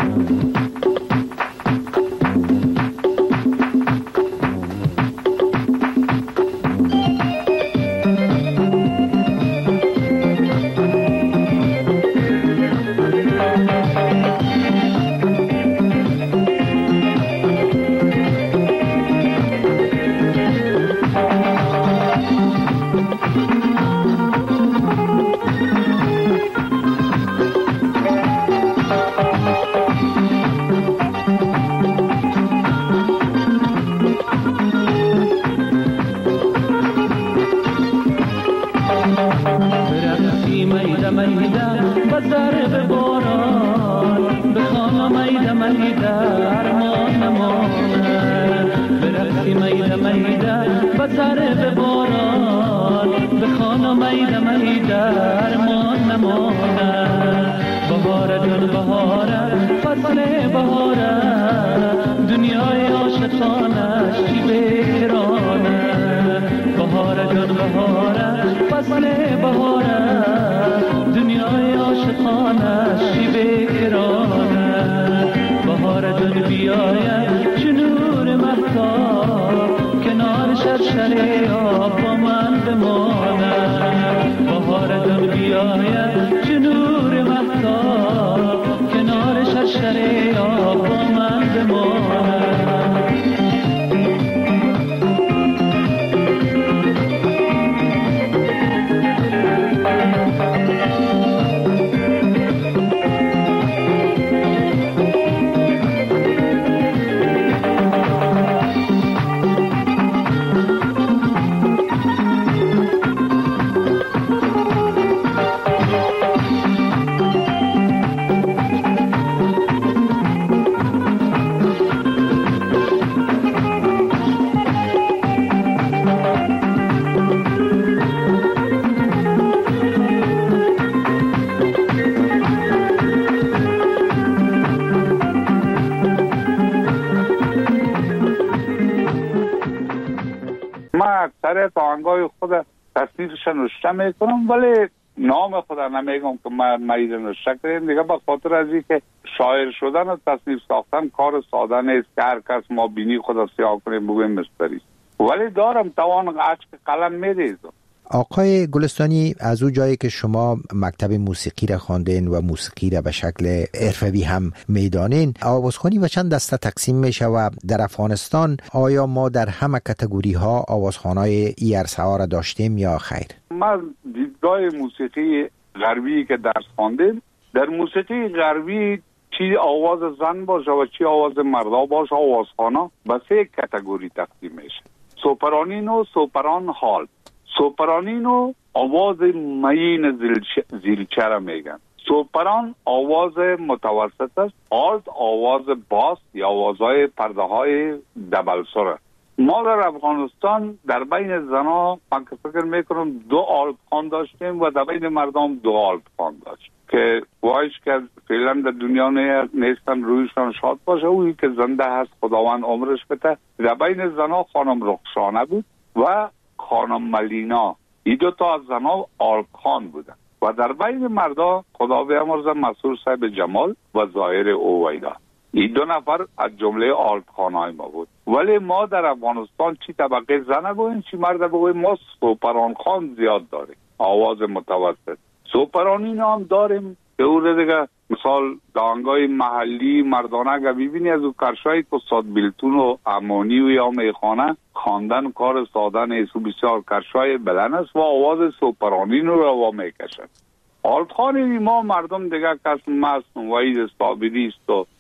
اکثر آهنگای خود تصنیفش نوشته میکنم ولی نام خود نمیگم که من مریض نوشته کردیم دیگه به خاطر از اینکه شاعر شدن و تصنیف ساختن کار ساده نیست که هر کس ما بینی خود سیاه کنیم بگویم مستری ولی دارم توان عشق قلم میریزم. آقای گلستانی از او جایی که شما مکتب موسیقی را خواندین و موسیقی را به شکل حرفه‌ای هم میدانین آوازخوانی و چند دسته تقسیم میشه و در افغانستان آیا ما در همه کاتگوری ها آوازخوانای ای عرصه ها را داشتیم یا خیر؟ من دیدگاه موسیقی غربی که درس خواندیم در موسیقی غربی چی آواز زن باشه و چی آواز مردا باشه آوازخوانا به سه کاتگوری تقسیم میشه. سوپرانین و سوپران هال. سوپرانینو آواز مین زیلچه را میگن. سوپران آواز متوسط است. آلت آواز باس یا آوازهای پرده های دبل سره. ما در افغانستان در بین زنا من که فکر میکنم دو آلت خان داشتیم و در بین مردم دو آلت خان داشت که وایش که فعلا در دنیا نیستن رویشان شاد باشه اوی که زنده هست خداوند عمرش بده. در بین زنا خانم رخشانه بود و خانم ملینا. این دو تا از زنها آلخان بودن و در بین مردا خدا بیامرزه مسرور صاحب جمال و ظاهر اویدا. این دو نفر از جمله آلخانای ما بود. ولی ما در افغانستان چی طبقه زن بگویم چی مرد بگویم ما سوپران خان زیاد داریم آواز متوسط. سوپرانین هم داریم که او دیگه مثال دانگای محلی مردانه اگر ببینی از او کرشایی که استاد بیلتون و امانی و یا میخانه خواندن کار ساده نیست و بسیار کرشای بلند است و آواز سوپرانین رو روا میکشن. آلتخانی ما مردم دیگه کس مست وحید صابری است و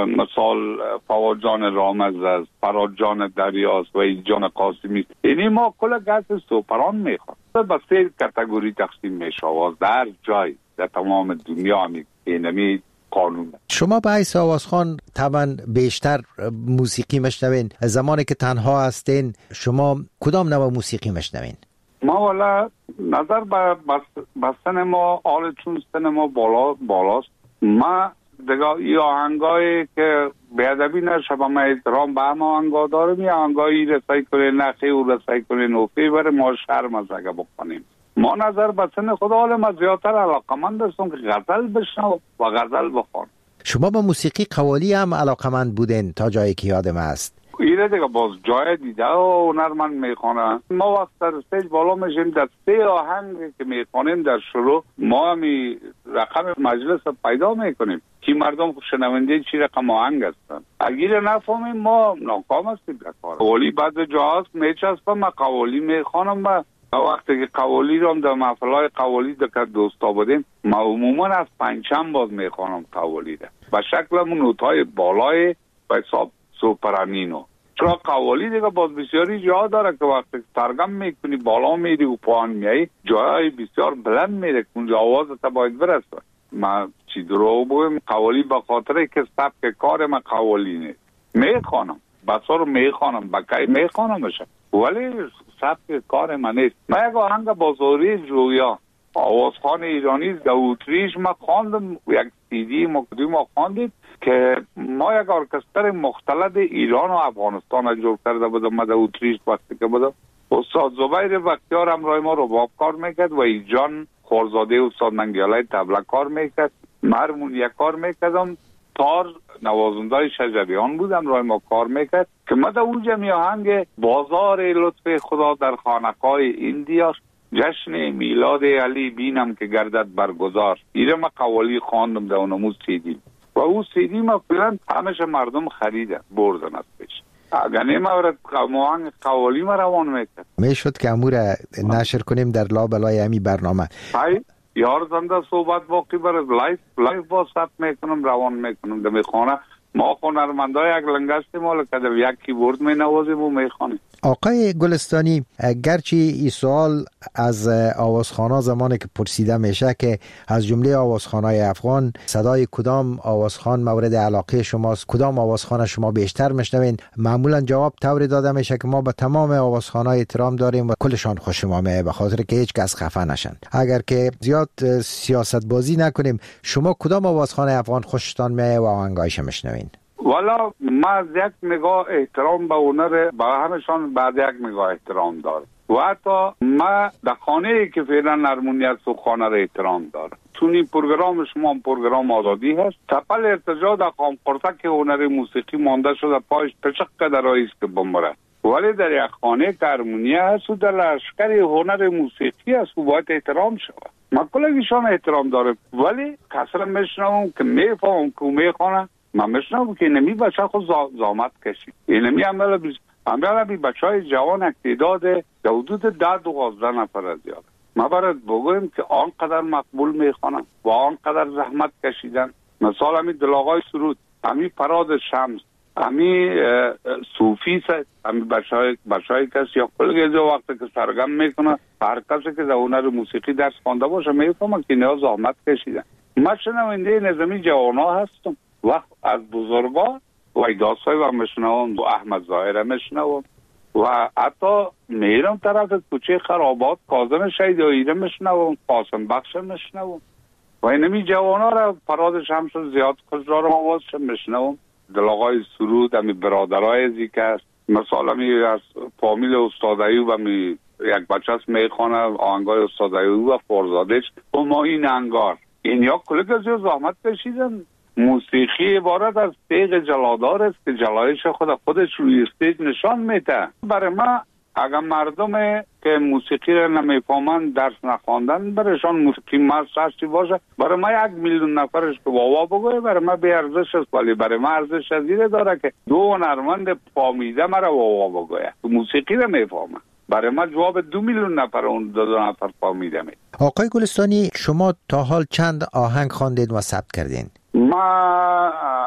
مثال فواد جان رامز است، فراد جان دریاست و جان قاسمی است. اینی ما کل گس سوپران میخواد به سه کاتگوری تقسیم میشه در جای در تمام دنیا همی اینمی قانون. شما به حیث آوازخوان طبعا بیشتر موسیقی مشنوین. زمانی که تنها هستین شما کدام نوع موسیقی مشنوین؟ ما والا نظر به بستن ما آل چون سن ما بالا بالاست. ما دیگه ای آهنگایی که بیادبی نشه به ما احترام به همه آهنگا داریم، یا آهنگایی رسای کنین نخی و رسای کنین نوفی بره ما شرم از اگه بکنیم. ما نظر به سن خدا حال ما زیادتر علاقمند هستم که غزل بشنو و غزل بخون. شما به موسیقی قوالی هم علاقمند بودین تا جایی که یادم است؟ ایره دیگه باز جای دیده و هنرمند میخونه. ما وقت در استیج بالا میشیم در سه آهنگ که میخونیم در شروع ما همی رقم مجلس پیدا میکنیم که مردم شنونده چی رقم آهنگ هستن. اگر نفهمیم ما ناکام هستیم در کار. قوالی بعد جاست میچسبم ما قوالی میخونم و وقتی که قوالی رو هم در محفلهای قوالی در دوستا بودیم ما عموما از پنجم باز میخونم قوالی ده و شکلمون نوتهای بالای و حساب سوپرانینو. چرا قوالی دیگه باز بسیاری جا داره که وقتی سرگم میکنی بالا میری و پایین میای جای بسیار بلند میره که اونجا آوازت باید برسه. من چی درو بویم قوالی به خاطره که سبک کار من قوالی نیست میخوانم بسا رو میخوانم بکی میخوانمشه ولی سبک کار من نیست. من یک آهنگ بازاری جویا آوازخوان ایرانی در اتریش ما خواندم یک سیدی مقدم ما خواندیم که ما یک ارکستر مختلط ایران و افغانستان جور کرده بودم. ما در اتریش وقتی که بودم استاد زبیر بختیار همراه ما رباب کار میکرد و ایجان خورزاده استاد منگیالای طبله کار میکرد. مرمون یک کار میکردم تار نوازنده شجریان بودم رای ما کار میکرد که ما در اونجا می آهنگ بازار لطف خدا در خانقاه ایندیا جشن میلاد علی بینم که گردد برگزار ایره ما قوالی خواندم در اونمو سیدی و اون سیدی ما فیلن همش مردم خریدن بردن از پیش. اگر نیم اورد آهنگ قوالی ما روان میکرد میشد که امور نشر کنیم در لابلای همی برنامه. های یار زنده صحبت باقی برد لایف لایف با ثبت میکنم روان میکنم در میخوانه ما خونرمندای یک لنگستیم حالا که در یک کیبورد می نوازیم و میخوانیم. آقای گلستانی گرچه این سوال از آوازخوانا زمانی که پرسیده میشه که از جمله آوازخوانای افغان صدای کدام آوازخوان مورد علاقه شماست، کدام آوازخوان شما بیشتر میشنوین، معمولا جواب طوری داده میشه که ما به تمام آوازخوانای احترام داریم و کلشان خوش ما میه به خاطر که هیچ کس خفه نشن. اگر که زیاد سیاست بازی نکنیم شما کدام آوازخوان افغان خوشتان میه و آهنگایش میشنوین؟ والا ما از یک نگاه احترام به هنر به همشان بعد یک نگاه احترام دارم و حتی ما در خانه ای که فعلا نرمونیت و خانه را احترام دارم. چون این پروگرام شما هم پروگرام آزادی هست تپل ارتجاع در قام قرصک هنر موسیقی مانده شده پایش پشق در رئیس که بمره ولی در یک خانه که هرمونیه هست و در لشکر هنر موسیقی هست و باید احترام شود. ما کلگیشان احترام دارم ولی کسر میشنوم که میفهم که میخوانه من میشنم که اینمی بچه خود زامت کشید. اینمی عمل بیز عمل بی بچه های جوان اکتیداد در حدود ده دوازده نفر از زیاد. ما باید بگویم که آنقدر مقبول میخوانم و آنقدر زحمت کشیدن. مثال همی دلاغای سرود، همی فراد شمس، همی صوفی سید، همی بچه های, بچه های کسی یا کلگیزه وقتی که سرگم میکنه هر کسی که در هنر موسیقی درس خوانده باشه میفهمه که اینها زحمت کشیدن. ما شنونده نظامی جوانا هستم و از بزرگا و ایداسای و مشنوم و احمد ظاهره مشنوم و حتی میرم طرف کوچه خرابات کاظم شیداییره مشنوم قاسم بخش مشنوم و اینمی جوانا را فراد شمس زیاد خجرار آوازش مشنوم. دلاغای سرود همی برادرای زیکه است مثلا همی از فامیل استاد ایوب همی یک بچه است میخوانه آهنگای استاد ایوب و فرزادش و ما این انگار این یا کلک از زحمت کشیدن. موسیقی عبارت از تیغ جلادار است که جلایش خود خودش روی استیج نشان میده. برای ما اگر مردم که موسیقی را نمیفهمند درس نخواندن برایشان موسیقی مستشی باشه برای ما یک میلیون نفرش که واوا بگوه برای ما بی ارزش است ولی برای ما ارزش ازیره داره که دو هنرمند فامیده مرا واوا بگوه موسیقی را میفهمند. برای ما جواب دو میلیون نفر اون دو, دو نفر فامیده می. آقای گلستانی شما تا حال چند آهنگ خواندید و ثبت کردین؟ ما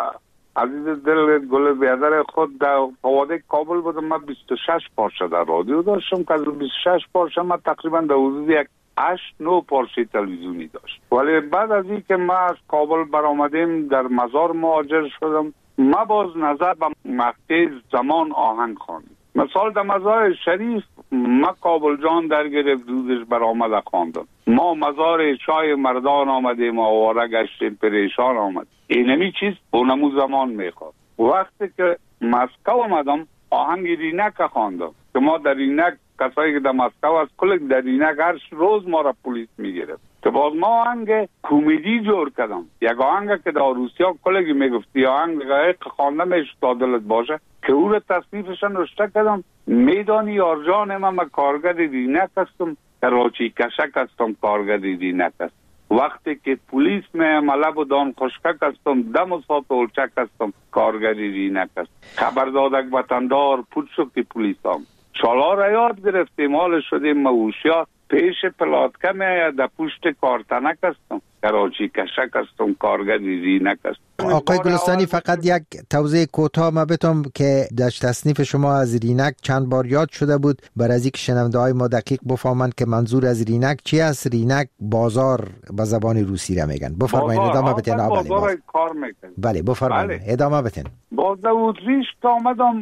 عزیز دل گل بیادر خود در فواده کابل بودم. من بیست و شش پارچه در رادیو داشتم که از بیست و شش پارچه من تقریبا در حدود یک هشت نه پارچه تلویزیونی داشت. ولی بعد از این که ما از کابل برآمدیم در مزار مهاجر شدم، ما باز نظر به مقطع زمان آهنگ خواندیم. مثال در مزار شریف ما کابل جان در گرفت دودش برآمده خواندم. ما مزار شاه مردان آمدیم آواره گشتیم پریشان آمد. اینمی چیز اونمو زمان میخواد. وقتی که مسکو آمدم آهنگ رینک خواندم که ما در رینک کسایی که در مسکو از کل در رینک هر روز ما را پلیس میگرفت. که باز ما آهنگ کمدی جور کردم. یک آهنگ که در روسیا کلگی میگفتی آهنگ که خوانده میشه تا دلت باشه که او را تصنیفشن رشته کردم. میدانی یارجان من من کارگر رینک هستم، کراچی کشک هستم، کارگر رینک هستم. وقتی که پلیس می ملب و دان خشکک هستم، دم و سات اولچک هستم، کارگر رینک هستم. خبر دادک وطندار پوچ شد که پلیس هم شالا را یاد گرفتیم حال شدیم موشیا پیش پلاتکه می در پشت کارتنک هستم، کراچی کشک هستم، کارگر رینک هستم. آقای گلستانی فقط یک توضیح کوتاه ما بتم که در تصنیف شما از رینک چند بار یاد شده بود برای از اینکه شنونده های ما دقیق بفهمند که منظور از رینک چی است. رینک بازار به زبان روسی را میگن. بفرمایید ادامه بدین. بازار کار میکنه. بله بفرمایید ادامه بدین. باز اتریش که آمدم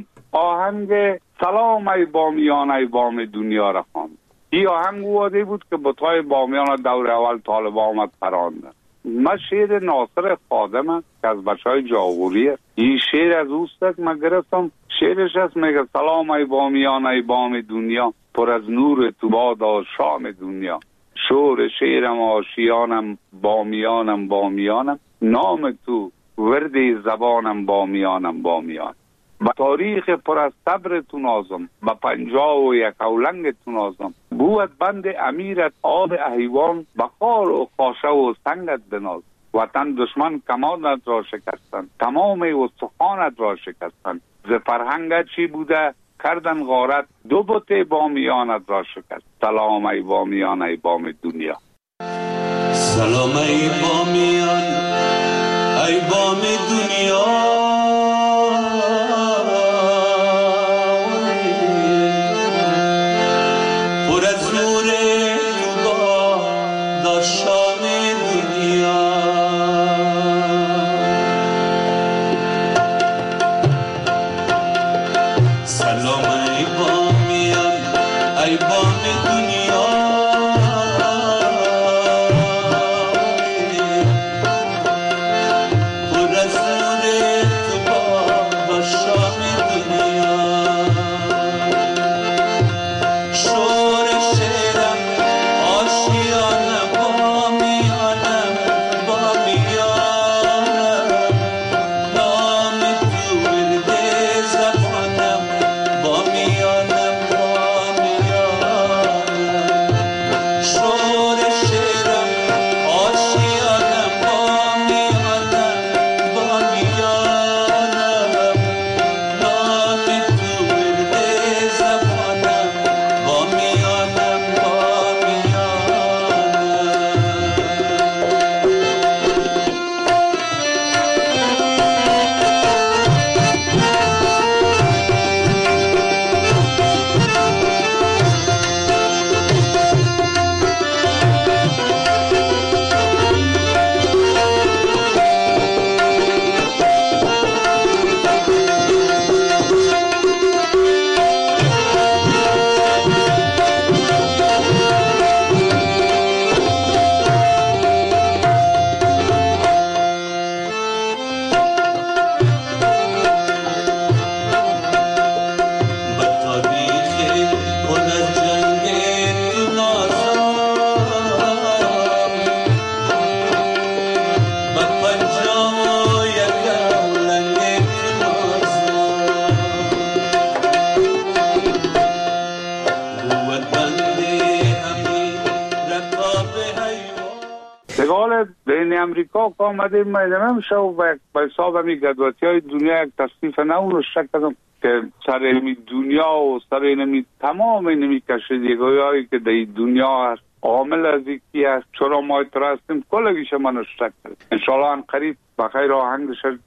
آهنگ سلام ای بامیان ای بام دنیا را خواندم. این آهنگ واده بود که بطای بامیان دور اول طالب آمد پراندن. من شعر ناصر خادم که از بچه های جاغوریه، این شعر از اوست من گرفتم. شعرش هست میگه سلام ای بامیان ای بام دنیا، پر از نور تو بادا شام دنیا. شور شعرم آشیانم بامیانم بامیانم، نام تو ورد زبانم بامیانم بامیان. با تاریخ پر از صبر تو نازم، با پنجاه و یک اولنگ تو نازم. بود بند امیرت آب احیوان، با خار و خاشه و سنگت بناز. وطن دشمن کمانت را شکستن، تمام استخوانت را شکستن. ز فرهنگت چی بوده کردن غارت، دو بت بامیانت را شکست. سلام ای بامیان ای بام دنیا. سلام ای بامیان ای بام دنیا، امریکا که آمدیم من نمیشه و به حساب همی گدواتی های دنیا یک تصنیف نو رو شک کردم که سر اینمی دنیا و سر اینمی تمام اینمی کشیدگی هایی که در دنیا هست عامل از یکی هست چرا ما اترا هستیم کلگیش من رو شک کردم. انشاءالله ان قریب بخیر آهنگش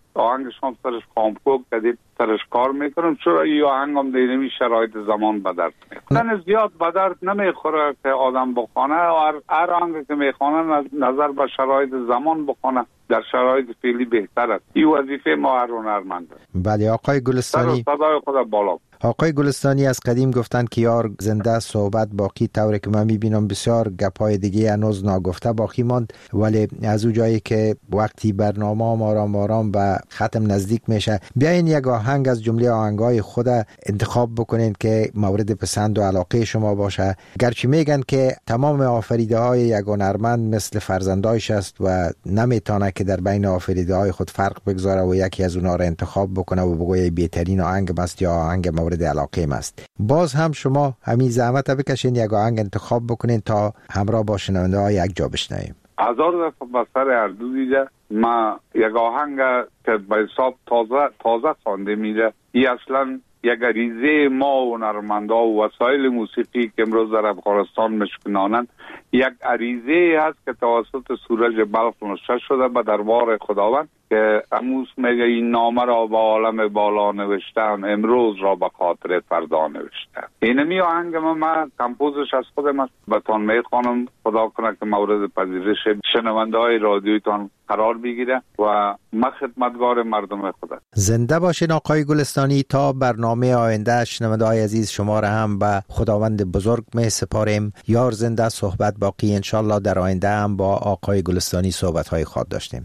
آهنگ شما سرش کامپوک کدید سرش کار میکنم، چرا این آهنگ هم دینمی شرایط زمان به درد میخوره. زیاد به درد نمیخوره که آدم بخونه و هر آهنگ که میخونه نظر به شرایط زمان بخونه در شرایط فعلی بهتر است. این وظیفه ما هر هنرمند است. بله آقای گلستانی، صدای خود بالا. آقای گلستانی از قدیم گفتن که یار زنده صحبت باقی، طوری که من میبینم بسیار گپای دیگه هنوز ناگفته باقی ماند، ولی از اون جایی که وقتی برنامه آرام آرام به ختم نزدیک میشه، بیاین یک آهنگ از جمله آهنگای خود انتخاب بکنین که مورد پسند و علاقه شما باشه. گرچه میگن که تمام آفریده های یک هنرمند مثل فرزندایش است و نمیتونه که در بین آفریده های خود فرق بگذاره و یکی از اونها را انتخاب بکنه و بگویه بهترین آهنگ است یا آهنگ مورد علاقه است. باز هم شما همین زحمت بکشین یک آهنگ انتخاب بکنین تا همراه با شنونده ها یک جا بشنویم. هزار دفعه بسر هر دو دیده ما یک آهنگ که به حساب تازه تازه خوانده میره، این اصلا یک غریزه ما و هنرمندا و وسایل موسیقی که امروز در افغانستان مشکنانند، یک غریزه هست که توسط سورج بلخ نوشته شده به دربار خداوند که اموس میگه این نامه را به عالم بالا نوشتم، امروز را به خاطر فردا نوشتم. اینمی آهنگ ما من کمپوزش از خودم است، بهتان میخوانم، خدا کنه که مورد پذیرش شنونده های رادیویتان قرار بگیره و من خدمتگار مردم خدا. زنده باشین آقای گلستانی. تا برنامه آینده شنونده های عزیز شما را هم به خداوند بزرگ می سپاریم. یار زنده صحبت باقی، انشالله در آینده هم با آقای گلستانی صحبت های خود داشتیم.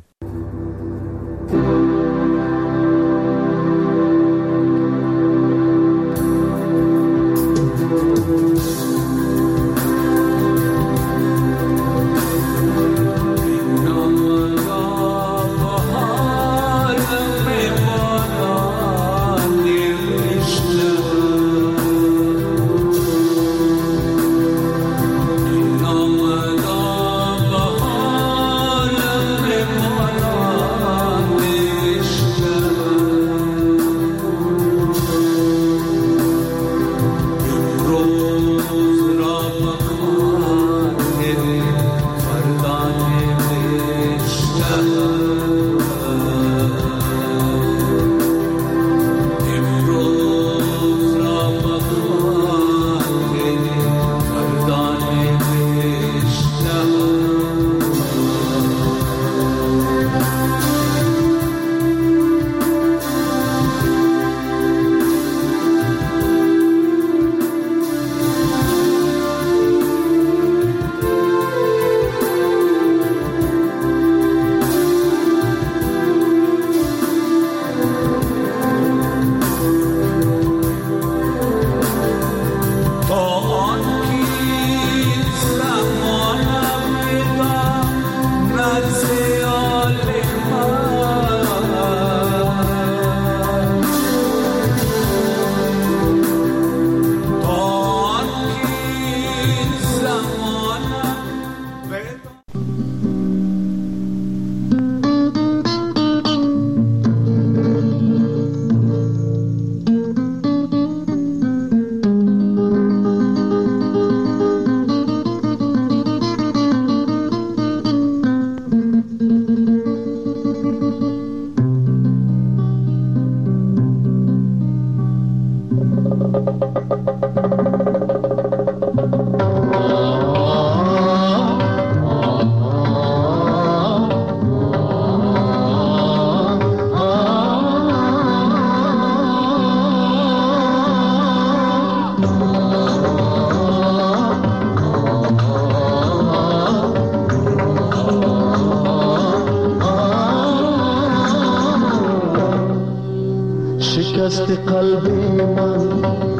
شکست قلبی من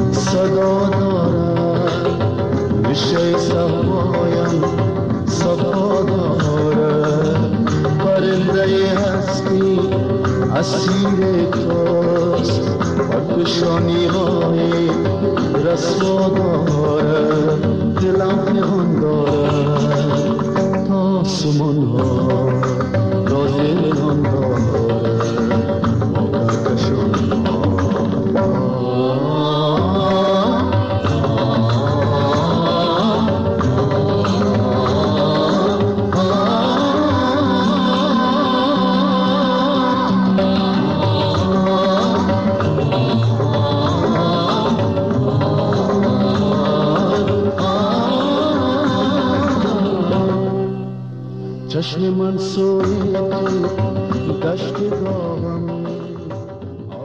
صدا دارد، میشه صفایم صفا دارد، پرنده هستی اسیر توست، پرکشانی های رسوا دارد، دلم نهان دارد تا سمون ها را دلان دارد با کهکشان ها. چشم من سوی تو گشتگاه